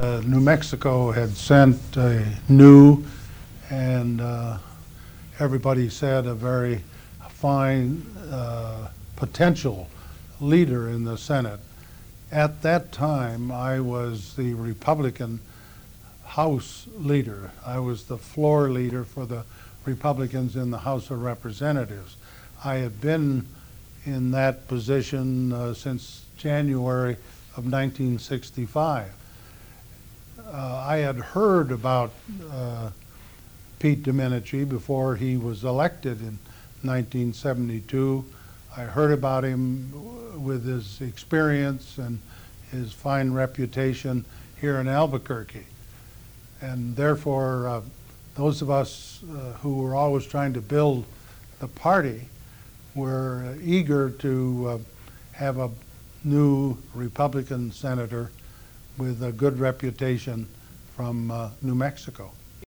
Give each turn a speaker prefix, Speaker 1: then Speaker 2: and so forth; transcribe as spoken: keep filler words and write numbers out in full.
Speaker 1: uh, New Mexico had sent a new and uh, everybody said a very fine uh, potential leader in the Senate. At that time, I was the Republican House leader. I was the floor leader for the Republicans in the House of Representatives. I had been in that position uh, since January of nineteen sixty-five. Uh, I had heard about uh, Pete Domenici before he was elected in nineteen seventy-two. I heard about him with his experience and his fine reputation here in Albuquerque. And therefore, uh, those of us uh, who were always trying to build the party were uh, eager to uh, have a new Republican senator with a good reputation from uh, New Mexico.